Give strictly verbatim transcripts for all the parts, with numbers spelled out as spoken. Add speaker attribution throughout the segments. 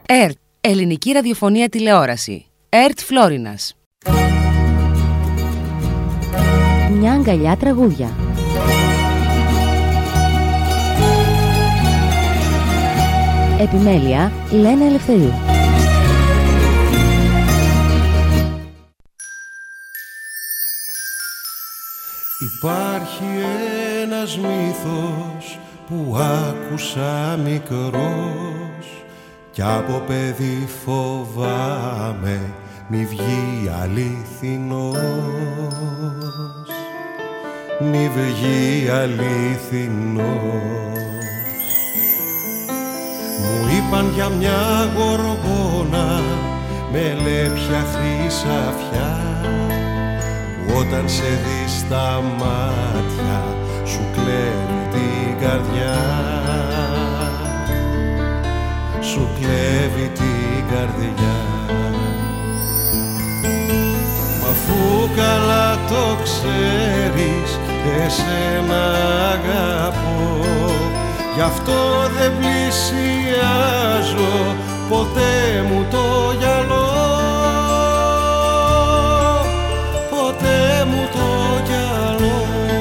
Speaker 1: ΕΡΤ, Ελληνική Ραδιοφωνία Τηλεόραση. ΕΡΤ Φλόρινας.
Speaker 2: Μια αγκαλιά τραγούδια. Επιμέλεια Λένα Ελευθερίου.
Speaker 3: Υπάρχει ένας μύθος που άκουσα μικρός κι από παιδί φοβάμαι μη βγει αληθινός, μη βγει αληθινός. Μου είπαν για μια γοργόνα με λέπια χρυσαφιά που όταν σε δει στα μάτια σου κλέβει την καρδιά, σου κλέβει την καρδιά. Μα αφού καλά το ξέρεις εσένα αγαπώ, γι' αυτό δεν πλησιάζω ποτέ μου το γυαλό, ποτέ μου το γυαλό.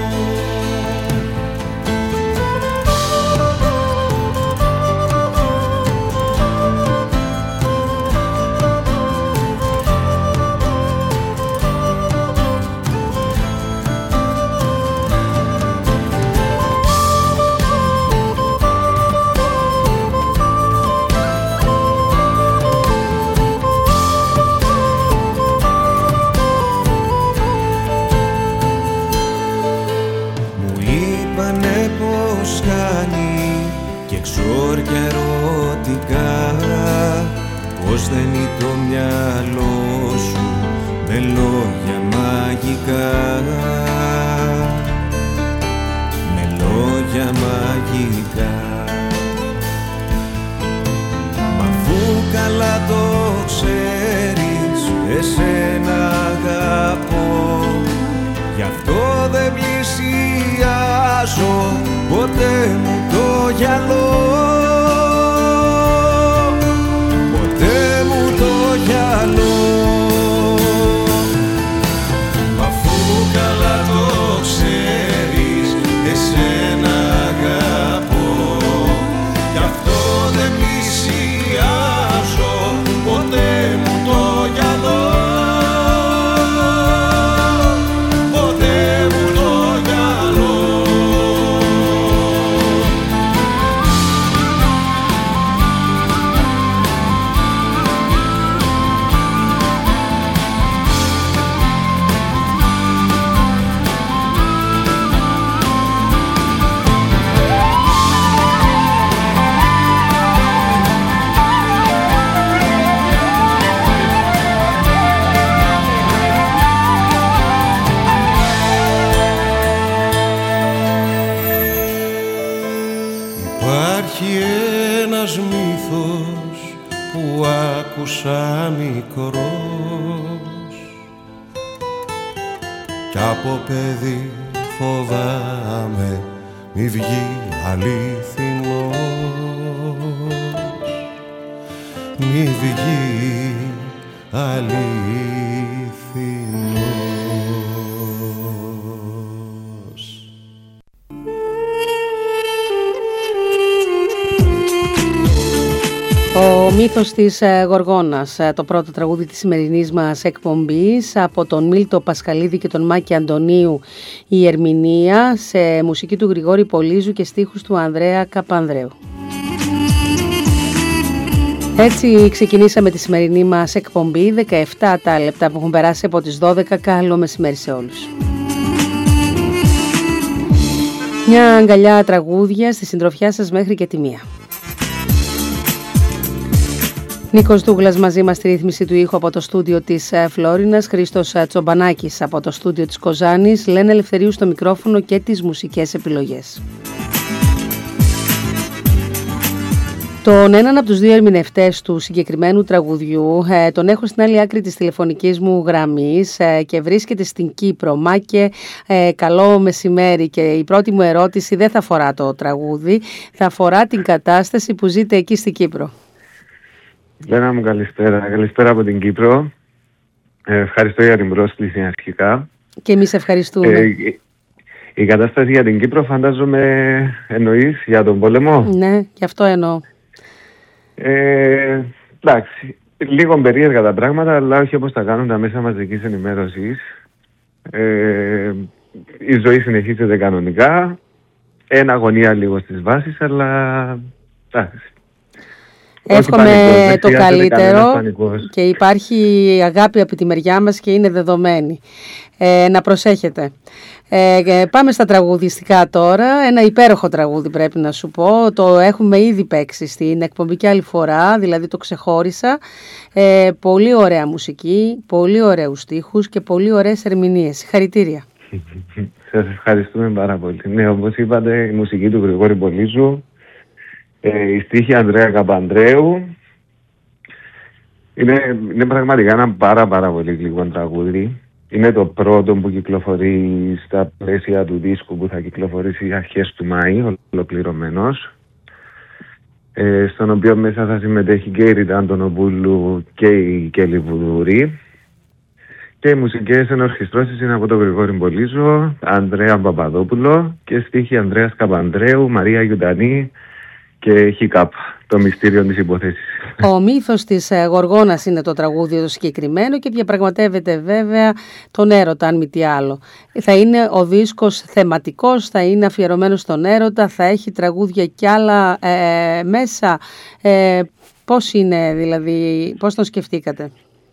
Speaker 3: Εξόρια ερωτικά, πως δεν είναι το μυαλό σου με λόγια μαγικά, με λόγια μαγικά. Μα αφού καλά το ξέρεις εσένα αγαπώ, γι' αυτό δεν πλησιάζω ποτέ μου το γυαλό, ποτέ μου το γυαλό. Μα αφού καλά το ξέρεις εσένα αγαπώ, γι' αυτό δεν πλησιάζω ποτέ μου το γυαλό. Άκουσα μικρός κι από παιδί φοβάμαι μη βγει αληθινός, μη βγει αληθινός.
Speaker 4: Ο μύθος της Γοργόνας, το πρώτο τραγούδι της σημερινής μας εκπομπής, από τον Μίλτο Πασχαλίδη και τον Μάκη Αντωνίου η ερμηνεία, σε μουσική του Γρηγόρη Πολύζου και στίχους του Ανδρέα Καπανδρέου. Έτσι ξεκινήσαμε τη σημερινή μας εκπομπή, δεκαεπτά τα λεπτά που έχουν περάσει από τις δώδεκα. Καλό μεσημέρι σε όλους. Μια αγκαλιά τραγούδια στη συντροφιά σας μέχρι και τη μία. Νίκος Δούγλας μαζί μας στη ρύθμιση του ήχου από το στούντιο της Φλόρινας, Χρήστος Τσομπανάκης από το στούντιο της Κοζάνης, Λένα Ελευθερίου στο μικρόφωνο και τις μουσικές επιλογές. Τον έναν από τους δύο ερμηνευτές του συγκεκριμένου τραγουδιού ε, τον έχω στην άλλη άκρη της τηλεφωνικής μου γραμμής ε, και βρίσκεται στην Κύπρο. Μάκε, ε, καλό μεσημέρι, και η πρώτη μου ερώτηση δεν θα αφορά το τραγούδι, θα αφορά την κατάσταση που ζείτε εκεί στην Κύπρο.
Speaker 5: Λένα μου, καλησπέρα. Καλησπέρα από την Κύπρο. Ε, ευχαριστώ για την πρόσκληση αρχικά.
Speaker 4: Και εμείς ευχαριστούμε.
Speaker 5: Ε, η, η κατάσταση για την Κύπρο φαντάζομαι εννοείς για τον πόλεμο.
Speaker 4: Ναι, γι' αυτό εννοώ.
Speaker 5: Ε, εντάξει, λίγο περίεργα τα πράγματα, αλλά όχι όπως τα κάνουν τα μέσα μαζικής ενημέρωσης. Ε, η ζωή συνεχίζεται κανονικά. Ένα αγωνία λίγο στις βάσεις, αλλά εντάξει.
Speaker 4: Εύχομαι το καλύτερο και υπάρχει αγάπη από τη μεριά μας και είναι δεδομένη. Ε, να προσέχετε. Ε, πάμε στα τραγουδιστικά τώρα. Ένα υπέροχο τραγούδι πρέπει να σου πω. Το έχουμε ήδη παίξει στην εκπομπή και άλλη φορά, δηλαδή το ξεχώρισα. Ε, πολύ ωραία μουσική, πολύ ωραίους στίχους και πολύ ωραίες ερμηνείες. Συγχαρητήρια.
Speaker 5: Σας ευχαριστούμε πάρα πολύ. Ναι, όπως είπατε, η μουσική του Γρηγόρη Πολύζου, ε, η στίχη Ανδρέα Καπανδρέου. Είναι, είναι πραγματικά ένα πάρα πάρα πολύ γλυκό τραγούδι. Είναι το πρώτο που κυκλοφορεί στα πλαίσια του δίσκου που θα κυκλοφορήσει αρχές του Μάη, ολοκληρωμένος. Ε, στον οποίο μέσα θα συμμετέχει και η Ρίτα Αντωνοπούλου και η Κέλλη Βουδούρη. Και οι μουσικές ενορχιστρώσεις είναι από τον Γρηγόρη Πολύζο, Ανδρέα Παπαδόπουλο και στίχη Ανδρέας Καπανδρέου, Μαρία Γιουντανή και Χικάπ, το μυστήριο της υπόθεσης.
Speaker 4: Ο μύθος της Γοργόνας είναι το τραγούδι το συγκεκριμένο και διαπραγματεύεται βέβαια τον έρωτα, αν μη τι άλλο. Θα είναι ο δίσκος θεματικός, θα είναι αφιερωμένος στον έρωτα, θα έχει τραγούδια κι άλλα ε, μέσα. Ε, πώς είναι δηλαδή, πώς τον σκεφτήκατε?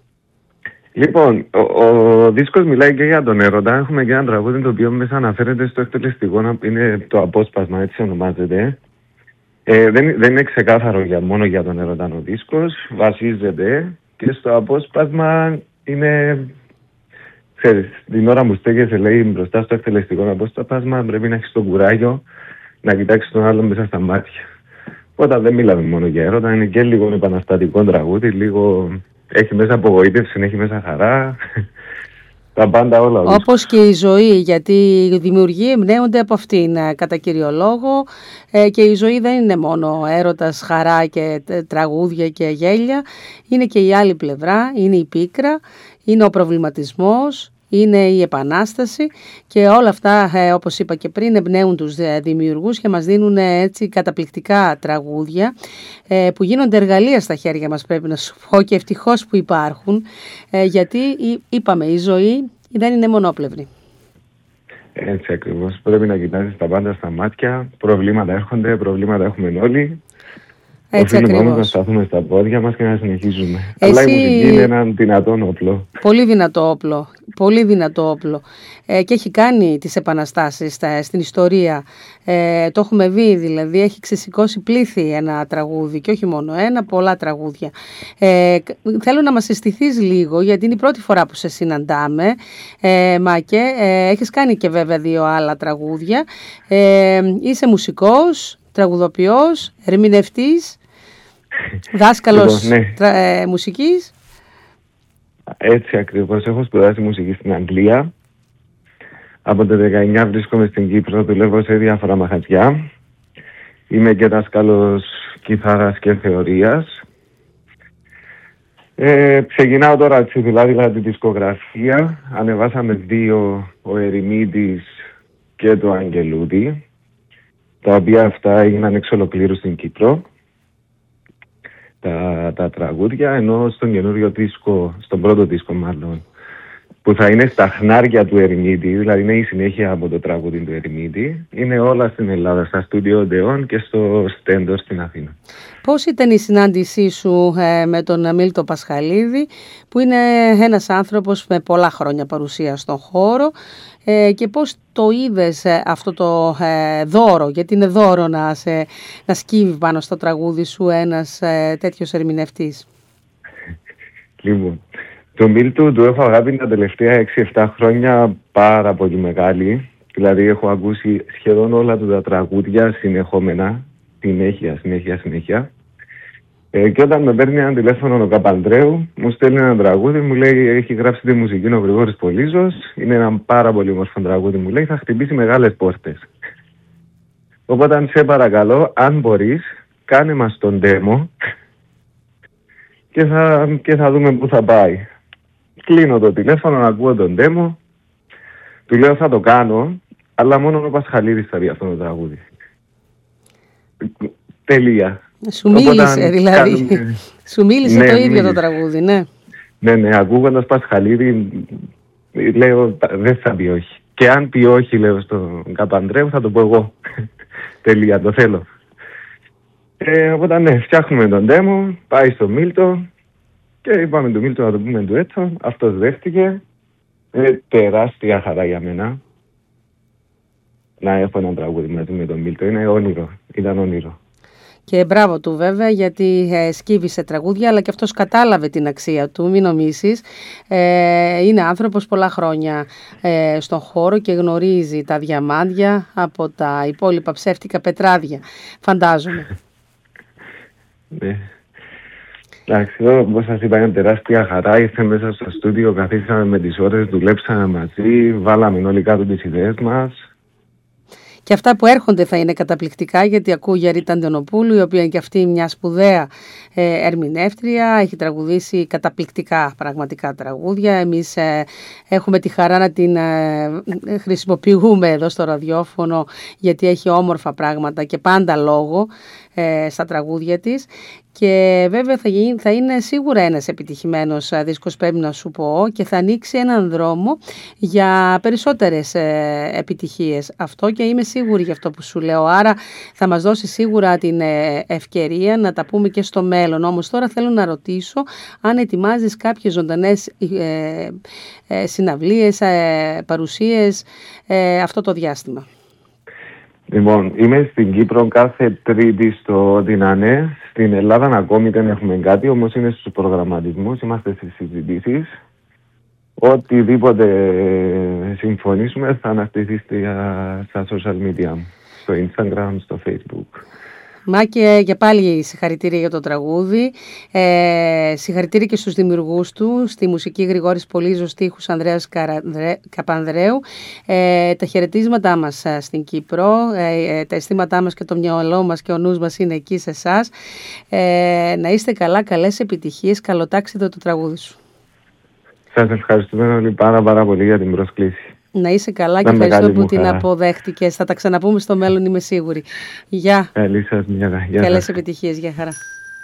Speaker 5: Λοιπόν, ο, ο δίσκος μιλάει και για τον έρωτα. Έχουμε και ένα τραγούδι το οποίο μέσα αναφέρεται στο εκτελεστικό, είναι το απόσπασμα, έτσι ονομάζεται. Ε, δεν, δεν είναι ξεκάθαρο για, μόνο για τον έρωτα ο δίσκος, βασίζεται και στο απόσπασμα είναι, ξέρεις, την ώρα που στέκεσαι λέει μπροστά στο εκτελεστικό απόσπασμα πρέπει να έχεις το κουράγιο να κοιτάξεις τον άλλον μέσα στα μάτια. Όταν δεν μιλάμε μόνο για έρωτα, είναι και λίγο επαναστατικό τραγούδι, λίγο έχει μέσα απογοήτευση, έχει μέσα χαρά. Τα πάντα όλα.
Speaker 4: Όπως και η ζωή, γιατί οι δημιουργοί εμπνέονται από αυτήν κατά κύριο λόγο ε, και η ζωή δεν είναι μόνο έρωτας, χαρά και τραγούδια και γέλια. Είναι και η άλλη πλευρά, είναι η πίκρα, είναι ο προβληματισμός, είναι η επανάσταση και όλα αυτά, ε, όπως είπα και πριν, εμπνέουν τους δημιουργούς και μας δίνουν έτσι καταπληκτικά τραγούδια ε, που γίνονται εργαλεία στα χέρια μας, πρέπει να σου πω, και ευτυχώς που υπάρχουν, ε, γιατί είπαμε η ζωή δεν είναι μονόπλευρη.
Speaker 5: Έτσι ακριβώς, πρέπει να κοιτάζεις τα πάντα στα μάτια, προβλήματα έρχονται, προβλήματα έχουμε όλοι.
Speaker 4: Έτσι
Speaker 5: οφείλουμε
Speaker 4: ακριβώς.
Speaker 5: Να σταθούμε στα πόδια μας και να συνεχίζουμε.
Speaker 4: Εσύ...
Speaker 5: Αλλά η μουσική είναι ένα δυνατό όπλο.
Speaker 4: Πολύ δυνατό όπλο. Πολύ δυνατό όπλο. Ε, και έχει κάνει τις επαναστάσεις στα, στην ιστορία. Ε, το έχουμε δει, δηλαδή έχει ξεσηκώσει πλήθη ένα τραγούδι και όχι μόνο ένα, πολλά τραγούδια. Ε, θέλω να μας αισθηθείς λίγο, γιατί είναι η πρώτη φορά που σε συναντάμε, ε, Μάκε. Ε, έχεις κάνει και βέβαια δύο άλλα τραγούδια. Ε, είσαι μουσικός, τραγουδοποιός, ερμηνευτής, δάσκαλος
Speaker 5: λοιπόν, ναι.
Speaker 4: τρα, ε, μουσικής.
Speaker 5: Έτσι ακριβώς. Έχω σπουδάσει μουσική στην Αγγλία. Από το δεκαεννιά βρίσκομαι στην Κύπρο, δουλεύω σε διάφορα μαχαζιά. Είμαι και δάσκαλος κιθάρας και θεωρίας. Ε, ξεκινάω τώρα έτσι δηλαδή, δηλαδή τη δισκογραφία. Ανεβάσαμε δύο, ο Ερημίτης και το Αγγελούδη, τα οποία αυτά έγιναν εξ ολοκλήρου στην Κύπρο, τα, τα τραγούδια, ενώ στον καινούριο δίσκο, στον πρώτο δίσκο μάλλον, που θα είναι στα χνάρια του Ερημίτη, δηλαδή είναι η συνέχεια από το τραγούδι του Ερημίτη, είναι όλα στην Ελλάδα, στα στούντιο Οντεόν και στο Στέντορ στην Αθήνα.
Speaker 4: Πώς ήταν η συνάντησή σου ε, με τον Μίλτο Πασχαλίδη, που είναι ένας άνθρωπος με πολλά χρόνια παρουσία στον χώρο, ε, και πώς το είδες ε, αυτό το ε, δώρο, γιατί είναι δώρο να, σε, να σκύβει πάνω στο τραγούδι σου ένας ε, τέτοιος ερμηνευτής?
Speaker 5: Λοιπόν, το Μίλτο του έχω αγάπη τα τελευταία έξι εφτά χρόνια πάρα πολύ μεγάλη. Δηλαδή έχω ακούσει σχεδόν όλα του τα τραγούδια συνεχόμενα, συνέχεια, συνέχεια, συνέχεια. Ε, και όταν με παίρνει ένα τηλέφωνο ο Καπανδρέου, μου στέλνει ένα τραγούδι, μου λέει έχει γράψει τη μουσική ο Γρηγόρης Πολύζος, είναι ένα πάρα πολύ όμορφο τραγούδι, μου λέει θα χτυπήσει μεγάλες πόρτες. Οπότε σε παρακαλώ, αν μπορείς, κάνε μας τον demo και θα, και θα δούμε πού θα πάει. Κλείνω το τηλέφωνο, ακούω τον demo, του λέω θα το κάνω, αλλά μόνο ο Πασχαλίδης θα δει αυτό το τραγούδι. Τελεία.
Speaker 4: Σου μίλησε
Speaker 5: Οπότε,
Speaker 4: δηλαδή,
Speaker 5: κάνουμε...
Speaker 4: σου μίλησε
Speaker 5: ναι,
Speaker 4: το ίδιο
Speaker 5: μίλησε.
Speaker 4: το τραγούδι, ναι.
Speaker 5: Ναι, ναι, ακούγοντας Πασχαλίδη, λέω δεν θα πει όχι. Και αν πει όχι, λέω στον Καπανδρέου, θα το πω εγώ. Τελεία, το θέλω. Ε, οπότε ναι, φτιάχνουμε τον demo, πάει στο Μίλτο και είπαμε του Μίλτο να το πούμε ντουέτο. Αυτός δέχτηκε. Είναι τεράστια χαρά για μένα να έχω ένα τραγούδι μαζί με τον Μίλτο. Είναι όνειρο, ήταν όνειρο.
Speaker 4: Και μπράβο του βέβαια, γιατί ε, σκύβησε τραγούδια, αλλά και αυτός κατάλαβε την αξία του, μην νομίσεις. Ε, είναι άνθρωπος πολλά χρόνια ε, στον χώρο και γνωρίζει τα διαμάντια από τα υπόλοιπα ψεύτικα πετράδια, φαντάζομαι.
Speaker 5: Ναι. Εντάξει, εδώ όπως σας είπα είναι τεράστια χαρά. Ήρθε μέσα στο στούντιο, καθίσαμε με τις ώρες, δουλέψαμε μαζί, βάλαμε όλοι κάτω τις ιδέες μας.
Speaker 4: Και αυτά που έρχονται θα είναι καταπληκτικά, γιατί ακούω για Ρίτα Αντωνοπούλου, η οποία είναι και αυτή μια σπουδαία ε, ερμηνεύτρια, έχει τραγουδήσει καταπληκτικά πραγματικά τραγούδια. Εμείς ε, έχουμε τη χαρά να την ε, χρησιμοποιούμε εδώ στο ραδιόφωνο, γιατί έχει όμορφα πράγματα και πάντα λόγο ε, στα τραγούδια της. Και βέβαια θα, γίνει, θα είναι σίγουρα ένας επιτυχημένος δίσκος, πρέπει να σου πω, και θα ανοίξει έναν δρόμο για περισσότερες ε, επιτυχίες. Αυτό και είμαι σίγουρη για αυτό που σου λέω. Άρα θα μας δώσει σίγουρα την ε, ευκαιρία να τα πούμε και στο μέλλον. Όμως τώρα θέλω να ρωτήσω αν ετοιμάζεις κάποιες ζωντανές ε, ε, συναυλίες, ε, παρουσίες ε, αυτό το διάστημα.
Speaker 5: Λοιπόν, είμαι στην Κύπρο κάθε Τρίτη στο Δυνανέ. Στην Ελλάδα ακόμη δεν έχουμε κάτι, όμως είναι στους προγραμματισμούς, είμαστε στις συζητήσεις. Οτιδήποτε συμφωνήσουμε θα αναρτηθεί στα social media, στο Instagram, στο Facebook.
Speaker 4: Μάκη, και πάλι συγχαρητήρια για το τραγούδι, ε, συγχαρητήρια και στους δημιουργούς του, στη μουσική Γρηγόρης Πολύζος, στίχους Ανδρέας Καπανδρέου. Ε, τα χαιρετίσματά μας στην Κύπρο, ε, τα αισθήματά μας και το μυαλό μας και ο νους μας είναι εκεί σε εσάς. Ε, να είστε καλά, καλές επιτυχίες, καλοτάξιδο το τραγούδι σου. Σας
Speaker 5: ευχαριστούμε όλοι πάρα πάρα πολύ για την πρόσκληση.
Speaker 4: Να είσαι καλά και ευχαριστώ που την αποδέχτηκες. Θα τα ξαναπούμε στο μέλλον, είμαι σίγουρη. Γεια.
Speaker 5: Καλή σας μέρα.
Speaker 4: Καλές επιτυχίες. Γεια χαρά.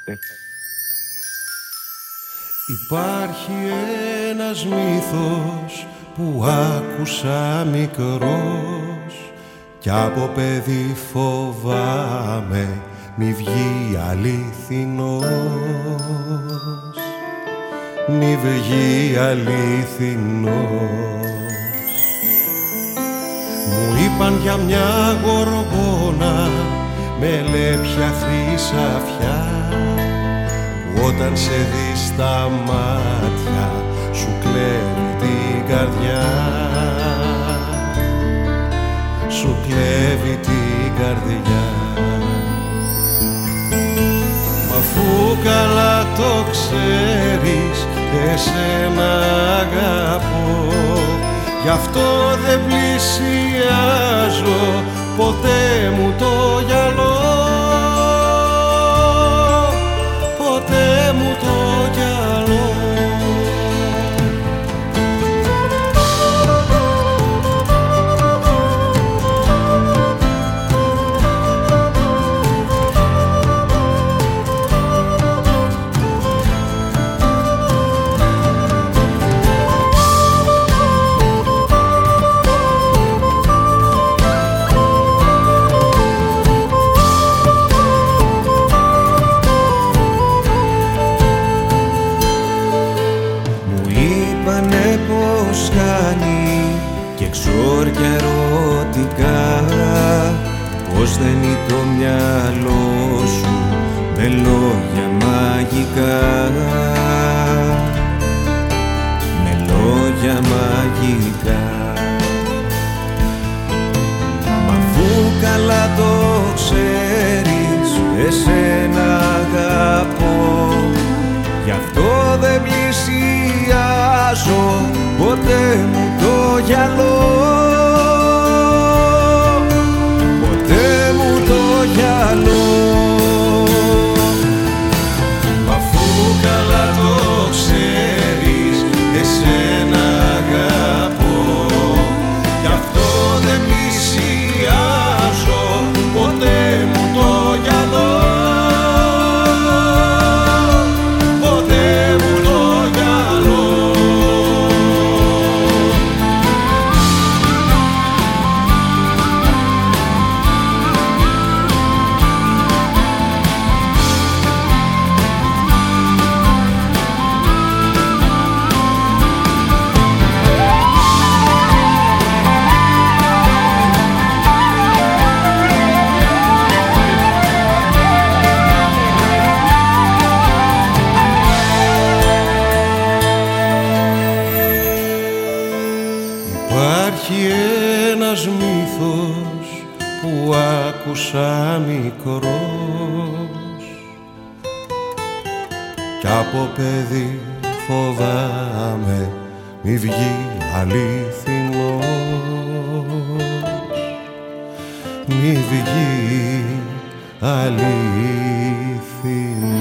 Speaker 3: Υπάρχει ένας μύθος που άκουσα μικρός κι από παιδί φοβάμαι μη βγει αληθινός, μη βγει αληθινός. Μου είπαν για μια γοργόνα με λέπια χρυσαφιά που όταν σε δει στα μάτια σου κλέβει την καρδιά, σου κλέβει την καρδιά. Μα αφού καλά το ξέρεις εσένα αγαπώ, γι' αυτό δεν πλησιάζω ποτέ μου το γυαλό, ποτέ μου το γυαλό. Εξόρια ερωτικά, πως δεν είναι το μυαλό σου με λόγια μαγικά, με λόγια μαγικά. Μα αφού καλά το ξέρεις εσένα αγαπώ, γι' αυτό δεν πλησιάζω ποτέ μου το γυαλό, ποτέ μου το γυαλό. Μα αφού καλά ένας μύθος που άκουσα μικρός κι από παιδί φοβάμαι μη βγει αληθινός, μη βγει αληθινός.